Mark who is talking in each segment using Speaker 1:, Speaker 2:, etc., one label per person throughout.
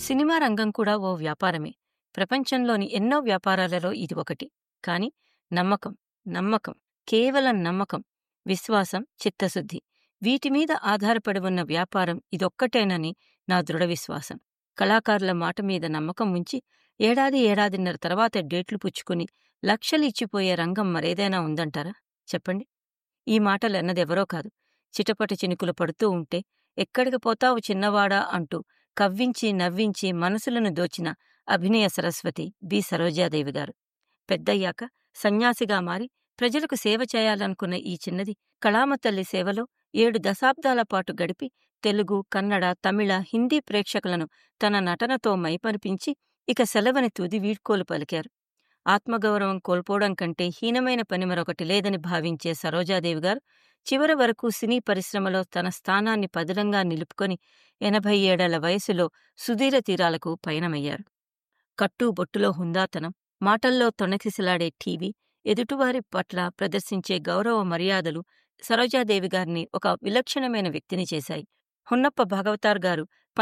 Speaker 1: Cinema రంగం కూడా ఓ వ్యాపారమే. ప్రపంచంలోని ఎన్నో వ్యాపారాలలో ఇది ఒకటి. కాని నమ్మకం, నమ్మకం, కేవలం నమ్మకం, విశ్వాసం, చిత్తశుద్ధి వీటిమీద ఆధారపడి ఉన్న వ్యాపారం ఇదొక్కటేనని నా దృఢ విశ్వాసం. కళాకారుల మాట మీద నమ్మకం ఉంచి ఏడాది ఏడాదిన్నర తర్వాత డేట్లు పుచ్చుకుని లక్షలు ఇచ్చిపోయే రంగం మరేదైనా ఉందంటారా? చెప్పండి. ఈ మాటలన్నదెవరో కాదు, చిటపట చినుకులు పడుతూ ఉంటే ఎక్కడికి పోతావు చిన్నవాడా అంటూ కవ్వించి నవ్వించి మనసులను దోచిన అభినయ సరస్వతి బి సరోజాదేవి గారు. పెద్దయ్యాక సన్యాసిగా మారి ప్రజలకు సేవ చేయాలనుకున్న ఈ చిన్నది కళామతల్లి సేవలో 7 దశాబ్దాల పాటు గడిపి తెలుగు, కన్నడ, తమిళ, హిందీ ప్రేక్షకులను తన నటనతో మైమరిపించి ఇక సెలవని తుది వీడ్కోలు పలికారు. ఆత్మగౌరవం కోల్పోవడం కంటే హీనమైన పని మరొకటి లేదని భావించే సరోజాదేవి గారు చివరి వరకు సినీ పరిశ్రమలో తన స్థానాన్ని పదిలంగా నిలుపుకొని 87 ఏళ్ల వయసులో సుదీర తీరాలకు పయనమయ్యారు. కట్టుబొట్టులో హుందాతనం, మాటల్లో తొణకిసలాడే టీవీ, ఎదుటివారి పట్ల ప్రదర్శించే గౌరవ మర్యాదలు సరోజాదేవి గారిని ఒక విలక్షణమైన వ్యక్తిని చేశాయి. హొన్నప్ప భాగవతార్ గారు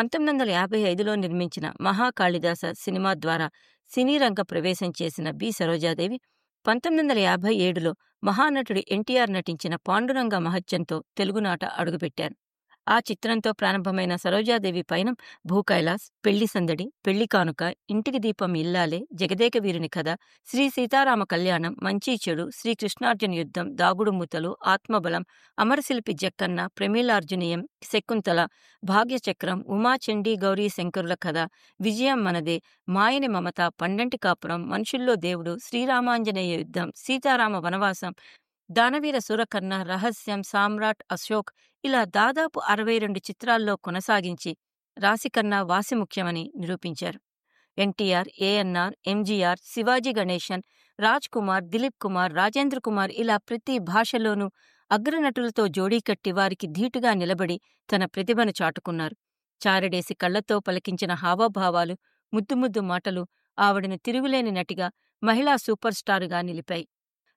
Speaker 1: 1955లో నిర్మించిన మహాకాళిదాస సినిమా ద్వారా సినీరంగ ప్రవేశం చేసిన బి సరోజాదేవి 1957లో మహానటుడి ఎన్టీఆర్ నటించిన పాండురంగ మహత్యంతో తెలుగునాట అడుగుపెట్టారు. ఆ చిత్రంతో ప్రారంభమైన సరోజాదేవి పయనం భూకైలాస్, పెళ్లి సందడి, పెళ్లి కానుక, ఇంటికి దీపం ఇల్లాలే, జగదేక వీరుని కథ, శ్రీ సీతారామ కళ్యాణం, మంచి చెడు, శ్రీకృష్ణార్జున యుద్ధం, దాగుడుమూతలు, ఆత్మబలం, అమరశిల్పి జక్కన్న, ప్రమీలార్జునీయం, శకుంతల, భాగ్యచక్రం, ఉమాచండీ గౌరీ శంకరుల కథ, విజయం మనదే, మాయని మమత, పండంటి కాపురం, మనుషుల్లో దేవుడు, శ్రీరామాంజనేయ యుద్ధం, సీతారామ వనవాసం, దానవీర సూరకర్ణ, రహస్యం, సామ్రాట్, అశోక్ ఇలా దాదాపు 62 చిత్రాల్లో కొనసాగించి రాశికన్నా వాసి ముఖ్యమని నిరూపించారు. ఎన్టీఆర్, ఏఎన్ఆర్, ఎంజీఆర్, శివాజీ గణేశన్, రాజ్ కుమార్, దిలీప్ కుమార్, రాజేంద్ర కుమార్ ఇలా ప్రతి భాషలోనూ అగ్రనటులతో జోడీకట్టి వారికి ధీటుగా నిలబడి తన ప్రతిభను చాటుకున్నారు. చారడేసి కళ్లతో పలికించిన హావభావాలు, ముద్దు ముద్దు మాటలు ఆవిడను తిరుగులేని నటిగా, మహిళా సూపర్ స్టారుగా నిలిపాయి.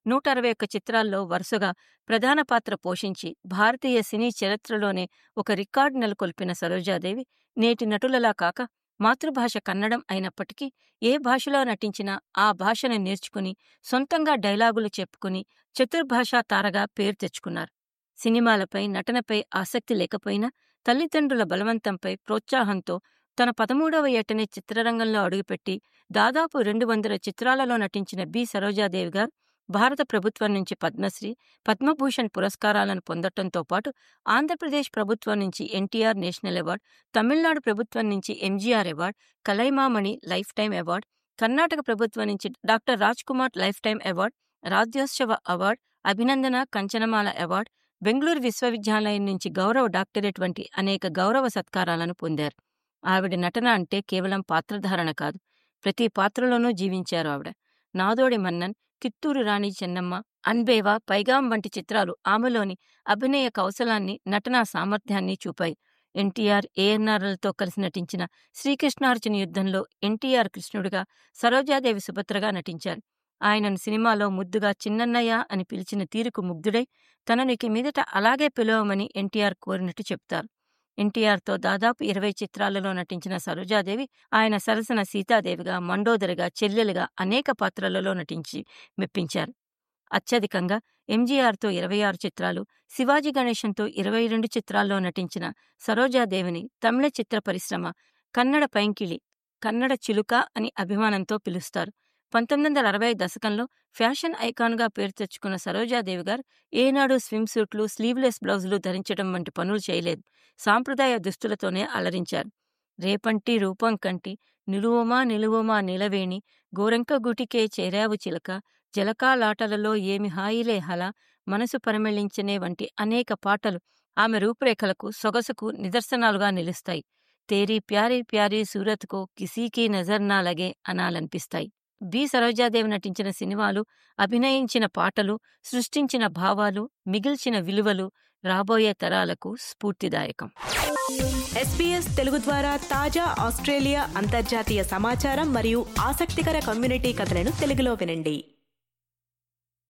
Speaker 1: 161 చిత్రాల్లో వరుసగా ప్రధాన పాత్ర పోషించి భారతీయ సినీ చరిత్రలోనే ఒక రికార్డు నెలకొల్పిన సరోజాదేవి నేటి నటులలా కాక మాతృభాష కన్నడం అయినప్పటికీ ఏ భాషలో నటించినా ఆ భాషను నేర్చుకుని సొంతంగా డైలాగులు చెప్పుకుని చతుర్భాషా తారగా పేరు తెచ్చుకున్నారు. సినిమాలపై, నటనపై ఆసక్తి లేకపోయినా తల్లిదండ్రుల బలవంతంపై, ప్రోత్సాహంతో తన 13వ ఏటనే చిత్రరంగంలో అడుగుపెట్టి దాదాపు 200 చిత్రాలలో నటించిన బి సరోజాదేవి గారు భారత ప్రభుత్వం నుంచి పద్మశ్రీ, పద్మభూషణ్ పురస్కారాలను పొందటంతో పాటు ఆంధ్రప్రదేశ్ ప్రభుత్వం నుంచి ఎన్టీఆర్ నేషనల్ అవార్డు, తమిళనాడు ప్రభుత్వం నుంచి MGR award, Kalaimamani lifetime award, Karnataka ప్రభుత్వం నుంచి doctor Raj Kumar lifetime award, Rajyotsava award, Abhinandana Kanchanamala award, Bengaluru విశ్వవిద్యాలయం నుంచి గౌరవ డాక్టరేట్ వంటి అనేక గౌరవ సత్కారాలను పొందారు. ఆవిడ నటన అంటే కేవలం పాత్రధారణ కాదు, ప్రతి పాత్రలోనూ జీవించారు ఆవిడ. నాదోడి మన్నన్, కిత్తూరు రాణి చెన్నమ్మ, అన్బేవా, పైగాం వంటి చిత్రాలు ఆమెలోని అభినయ కౌశలాన్ని, నటనా సామర్థ్యాన్ని చూపాయి. ఎన్టీఆర్, ఏఎన్ఆర్లతో కలిసి నటించిన శ్రీకృష్ణార్జున యుద్ధంలో ఎన్టీఆర్ కృష్ణుడిగా, సరోజాదేవి సుభద్రగా నటించారు. ఆయనను సినిమాలో ముద్దుగా చిన్నన్నయ్య అని పిలిచిన తీరుకు ముగ్ధుడై తనను ఇక మీదట అలాగే పిలవమని ఎన్టీఆర్ కోరినట్టు చెప్తారు. ఎన్టీఆర్తో దాదాపు 20 చిత్రాలలో నటించిన సరోజాదేవి ఆయన సరసన సీతాదేవిగా, మండోదరిగా, చెల్లెలుగా అనేక పాత్రలలో నటించి మెప్పించారు. అత్యధికంగా ఎంజీఆర్తో 26 చిత్రాలు, శివాజీ గణేశన్తో 22 చిత్రాల్లో నటించిన సరోజాదేవిని తమిళ చిత్ర పరిశ్రమ కన్నడ పైంకిళి, కన్నడ చిలుక అని అభిమానంతో పిలుస్తారు. 1960 దశకంలో ఫ్యాషన్ ఐకాన్గా పేరు తెచ్చుకున్న సరోజాదేవి గారు ఏనాడు స్విమ్ సూట్లు, స్లీవ్లెస్ బ్లౌజులు ధరించడం వంటి పనులు చేయలేదు. సాంప్రదాయ దుస్తులతోనే అలరించారు. రేపంటి రూపం కంటి, నిలువమా నిలువమా నిలవేణి, గోరెంక గుటికే చేరావు చిలక, జలకాలాటలలో ఏమి హాయిలే హల, మనసు పరిమళించనే వంటి అనేక పాటలు ఆమె రూపురేఖలకు, సొగసుకు నిదర్శనాలుగా నిలుస్తాయి. తేరీ ప్యారీ ప్యారీ సూరత్కో కిసీకీ నజర్ నా లగే అనాలనిపిస్తాయి. బి సరోజాదేవి నటించిన సినిమాలు, అభినయించిన పాటలు, సృష్టించిన భావాలు, మిగిల్చిన విలువలు రాబోయే తరాలకు స్ఫూర్తిదాయకం.
Speaker 2: SBS తెలుగు ద్వారా తాజా ఆస్ట్రేలియా, అంతర్జాతీయ సమాచారం మరియు ఆసక్తికర కమ్యూనిటీ కథలను తెలుగులో వినండి.